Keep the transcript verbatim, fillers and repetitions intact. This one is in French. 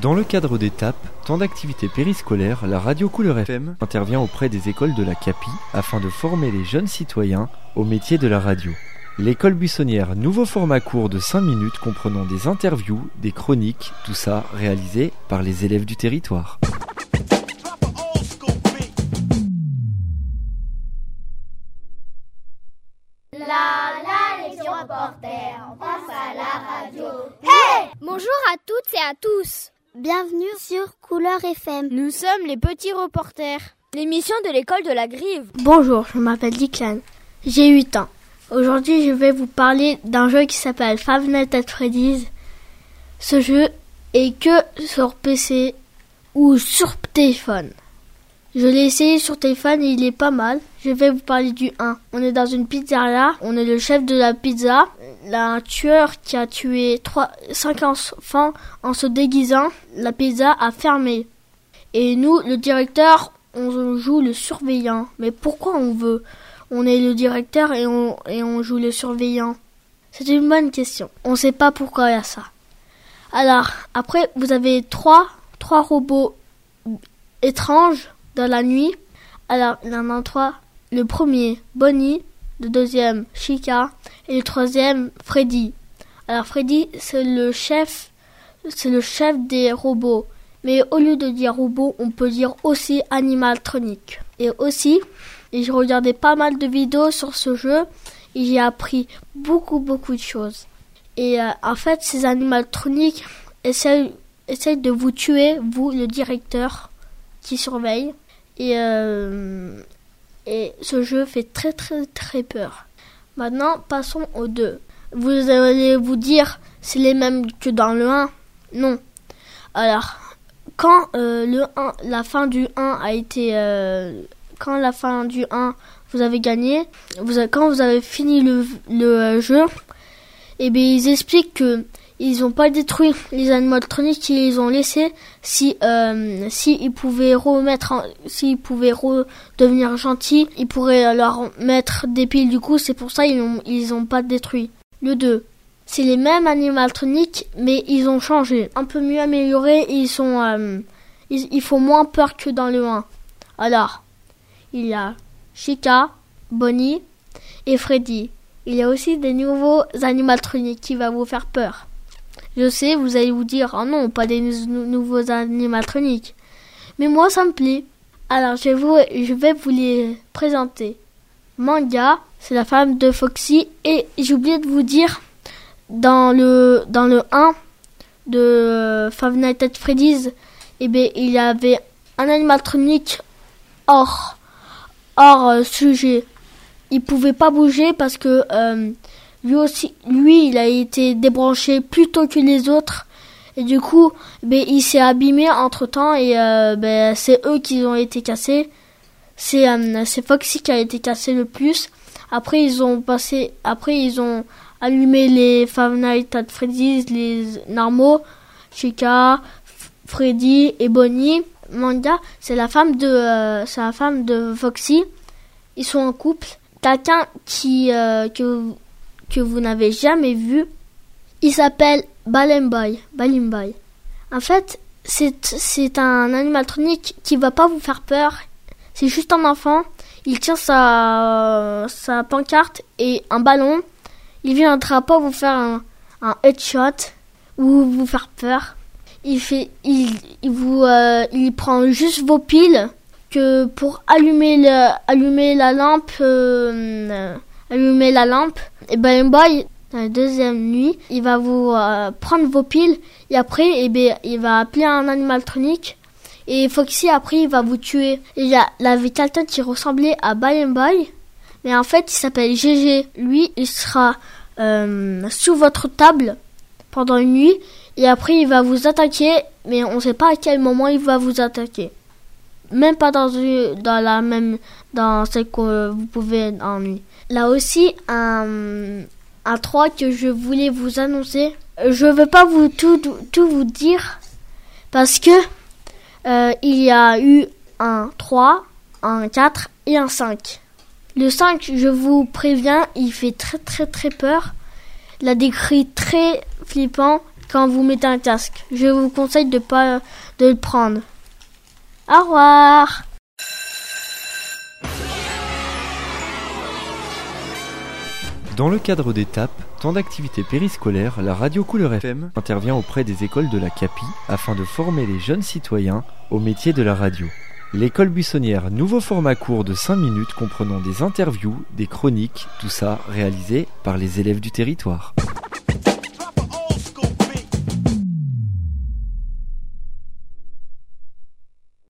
Dans le cadre d'Étape, temps d'activité périscolaire, la radio Couleur F M intervient auprès des écoles de la CAPI afin de former les jeunes citoyens au métier de la radio. L'école buissonnière, nouveau format court de cinq minutes comprenant des interviews, des chroniques, tout ça réalisé par les élèves du territoire. La, la, les petits reporters, on passe à la radio. Hey! Bonjour à toutes et à tous. Bienvenue sur Couleur F M. Nous sommes les petits reporters, l'émission de l'école de la Grive. Bonjour, je m'appelle Declan. J'ai huit ans. Aujourd'hui, je vais vous parler d'un jeu qui s'appelle Five Nights at Freddy's. Ce jeu est que sur P C ou sur téléphone. Je l'ai essayé sur téléphone et il est pas mal. Je vais vous parler du un. On est dans une pizzeria. On est le chef de la pizza. Un tueur qui a tué trois, cinq enfants en se déguisant. La pizza a fermé. Et nous, le directeur, on joue le surveillant. Mais pourquoi on veut On est le directeur et on, et on joue le surveillant. C'est une bonne question. On sait pas pourquoi il y a ça. Alors, après, vous avez trois, trois robots étranges dans la nuit. Alors, il y en a trois. Le premier, Bonnie. Le deuxième, Chica. Et le troisième, Freddy. Alors, Freddy, c'est le chef, c'est le chef des robots. Mais au lieu de dire robot, on peut dire aussi animatronique. Et aussi, et je regardais pas mal de vidéos sur ce jeu et j'ai appris beaucoup, beaucoup de choses. Et euh, en fait, ces animatroniques essayent, essayent de vous tuer, vous, le directeur qui surveille. Et, euh, et ce jeu fait très, très, très peur. Maintenant, passons au deux. Vous allez vous dire, c'est les mêmes que dans le un. Non. Alors, quand euh, le un, la fin du un a été... Euh, quand la fin du un, vous avez gagné, vous avez, quand vous avez fini le, le jeu, et bien ils expliquent que ils n'ont pas détruit les animatroniques qu'ils ont laissés si euh, si ils pouvaient remettre, en, s'ils pouvaient redevenir gentils, ils pourraient leur mettre des piles. Du coup, c'est pour ça ils ont ils ont pas détruit. Le deux, c'est les mêmes animatroniques, mais ils ont changé, un peu mieux améliorés. Ils sont euh, ils, ils font moins peur que dans le un. Alors, il y a Chica, Bonnie et Freddy. Il y a aussi des nouveaux animatroniques qui vont vous faire peur. Je sais, vous allez vous dire, oh non, pas des nou- nouveaux animatroniques. Mais moi, ça me plaît. Alors, je vais vous, je vais vous les présenter. Manga, c'est la femme de Foxy. Et j'ai oublié de vous dire, dans le, dans le un de Five Nights at Freddy's, eh bien, il y avait un animatronique hors hors euh, sujet. Il pouvait pas bouger parce que euh, lui aussi, lui, il a été débranché plus tôt que les autres et du coup, ben il s'est abîmé entre temps et euh, ben c'est eux qui ont été cassés. C'est euh, c'est Foxy qui a été cassé le plus. Après ils ont passé, après ils ont allumé les Five Nights at Freddy's, les normaux, Chica, Freddy et Bonnie. Manga, c'est la femme de, euh, c'est la femme de Foxy. Ils sont en couple. Quelqu'un qui euh, que que vous n'avez jamais vu. Il s'appelle Balim Boy. Balim Boy. En fait, c'est c'est un animatronique qui va pas vous faire peur. C'est juste un enfant. Il tient sa sa pancarte et un ballon. Il viendra pas vous faire un un headshot ou vous faire peur. Il fait, il, il vous, euh, il prend juste vos piles que pour allumer le, allumer la lampe, euh, allumer la lampe. Et ben, boy, dans la deuxième nuit, il va vous euh, prendre vos piles et après, et ben, il va appeler un animatronique et Foxy après, il va vous tuer. Et il y avait quelqu'un qui ressemblait à Balim Boy, mais en fait, il s'appelle G G. Lui, il sera euh, sous votre table pendant une nuit. Et après, il va vous attaquer, mais on ne sait pas à quel moment il va vous attaquer. Même pas dans, une, dans la même, dans celle que vous pouvez en nuit. Là aussi, un, un trois que je voulais vous annoncer. Je ne veux pas vous tout, tout vous dire, parce que euh, il y a eu un trois, un quatre et un cinq. Le cinq, je vous préviens, il fait très très très peur. Il a des cris très flippants, quand vous mettez un casque. Je vous conseille de pas de le prendre. Au revoir. Dans le cadre d'Étape, temps d'activité périscolaire, la radio Couleur F M intervient auprès des écoles de la CAPI afin de former les jeunes citoyens au métier de la radio. L'école buissonnière, nouveau format court de cinq minutes comprenant des interviews, des chroniques, tout ça réalisé par les élèves du territoire.